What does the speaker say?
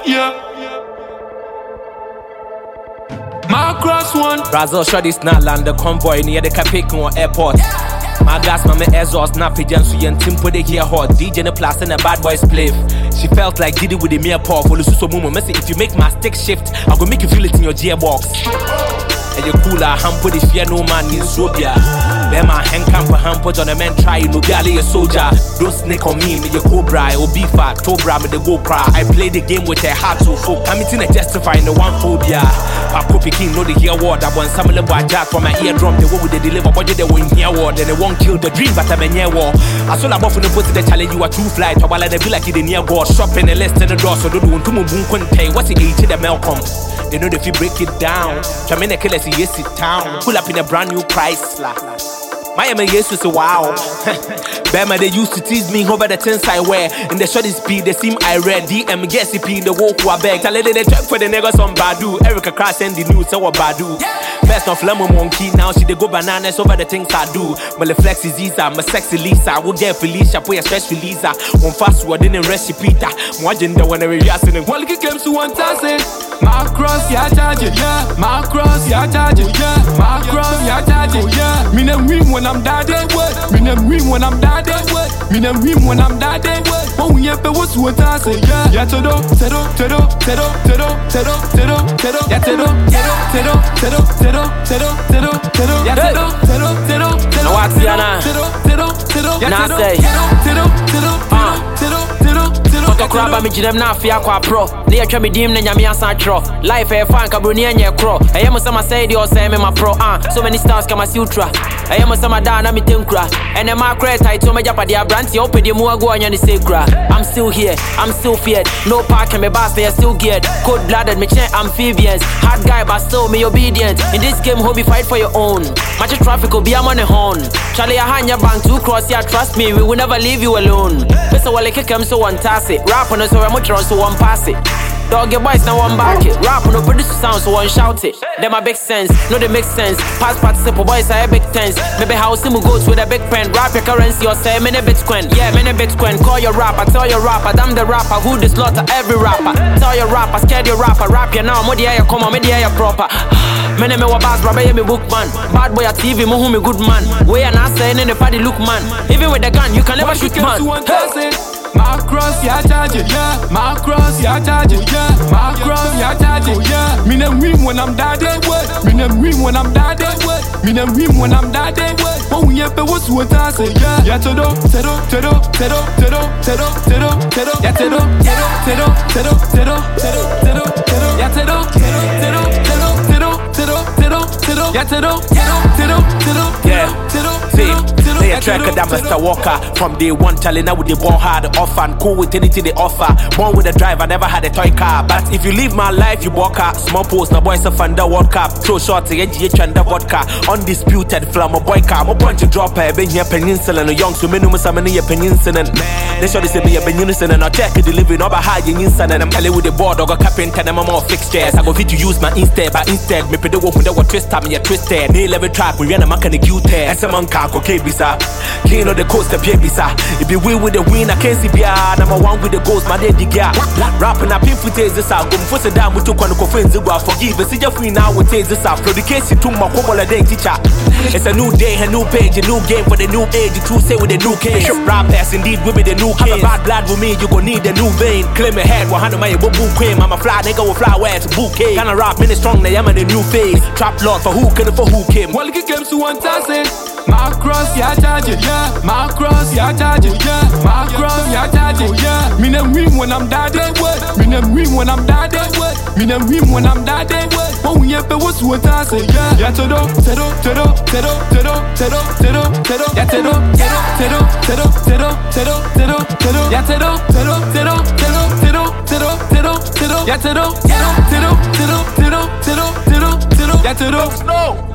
Yeah. My cross one. Brazil shot is not land the convoy near the Capitan or airport. My gas, my exhaust, not pigeons, so you team put it here hot. DJ the plus and a bad boys play. She felt like Diddy with the mere paw for the so moment. Messy, if you make my stick shift, I'm gonna make you feel it in your gearbox. And you cooler, ham put it fear no man in Sobia. Then my hand camp for ham put on a man try, no galley a soldier. Don't snake on me, your cobra, or beef fat, cobra with the go cry. I play the game with a heart so full. I'm eating a justifying the one phobia. Papo Peking know the hear word. I want some of the jack from my eardrum. The way with the deliver budget, they won't hear word. Then they won't kill the dream, but I'm a near war. I saw about the post the challenge you are too flight. While I feel like you near God. Shop in the list in the door, so don't want to move boom pay. What's it eat the Malcolm? They know if you break it down. Jamaica killers, yes, it town. Pull up in a brand new Chrysler. Miami Jesus is wow. Bama, they used to tease me over the things I wear. In the shorty speed, they seem I read. DM Gessi P in the walk who I beg. Tell they check for the niggas on Badu. Erica Cross and the news, so what Badu. Best of Lemon Monkey, now she they go bananas over the things I do. My flex is Isa, my sexy Lisa. We'll get Felicia, put a stress releaser. One fast word in a recipe. More gender when they're reacting. One kick comes to one thousand. My cross, yeah, charge it, yeah. My cross, yeah, charge it, yeah. My cross, yeah, charge it, yeah. Me nem win when I'm dead, me nem win when I'm dead, me nem win when I'm dead. Oh, we have to what's what I say, yeah. Yeah, tedo, yeah, tedo, Crab me jinem na afia kwa pro. Ne yetwa me dim na nyame asan tro. Life e fan kabroni anye kro. Eyemo sama say di o say me ma pro. So many stars kama si ultra. Eyemo sama da na me tenkura. Ene ma credit title me japa dia brand ye opedi mu ago anya ni sekura. I'm still here, I'm still feared. No park and me bass they are still geared. Cold blooded me chain amphibians. Hard guy but still me obedient. In this game hobby fight for your own. Much traffic will be am on the horn. Charlie a hanya bank to cross ya trust me we will never leave you alone. Mr. Wale kick so one task it. Rap on us so much run so one pass it. Dog your boys now one back it. Rap on produce sound so one shout it. Them a big sense, no they make sense. Pass participle boys are a big tense. Maybe house him goes with a big pen. Rap your currency or say many Bitcoin. Yeah, many Bitcoin. Call your rapper, tell your rapper. I'm the rapper who the slaughter every rapper. Tell your rapper, scared your rapper. Rap you now, more the air come on, me the air proper. Many me wa bass, rabbi me book man. Bad boy at TV, mo who me good man. Way and I say in the party look man. Even with the gun, you can never shoot man. My cross, yeah, charge it, yeah. My cross, yeah, charge it, yeah. My cross, yeah, charge it, yeah. Me nem win when I'm dead, me nem win when I'm dead, me nem win when I'm dead. Oh, we have to what's what I say, yeah. Yeah, tedo, yeah, tedo, yeah, tedo, They a tracker that Mr. Walker. From day one, telling her with the ball hard off and cool with anything they offer. Born with a drive, I never had a toy car. But if you live my life, you walk her. Small post, no boys a Funda World Cup. Throw shots, AGH and the vodka. Undisputed, flam a boy car. Mo bunch of dropper, been here peninsula. No young, so many must have many peninsula. They should say me a peninsula and I check it delivery. No, but high in instant and I'm telling with the board or carpenter and I'm more fixtures. I go fit to use my instead, but instead, me pay the work when they were twisted, me a twisted. They level trap, we ran a mechanic U-10. As a man can't okay, bisa. King of the coast, the pay bisa. If you win with the win, I can't see bia. Number one with the ghost, my daddy gap. Rapping up in footage this out. Go for the down with 2 friends. Forgive us, you're free now. We take this out. For the case, you took my couple of days, teacher. It's a new day, a new page, a new game for the new age. The true say with the new case. Rap pass indeed, we be the new case. Bad blood with me, you gon' need a new vein. Claim a head, 100 my boom queen. I'm a fly nigga with fly where it's bouquet. Kinda rap, mini strong, they am in the new phase. Trap lord for who can for who came. Well, it came to one thousand. My cross, yeah, charge it, yeah. My cross, yeah, charge it, yeah. My cross, yeah, charge it, yeah. Me nem win when I'm dead, me nem win when I'm dead, me nem win when I'm dead. Oh, we have to what's what I say, yeah. Yeah, tedo, yeah, tedo, yeah, tedo, yeah, tedo.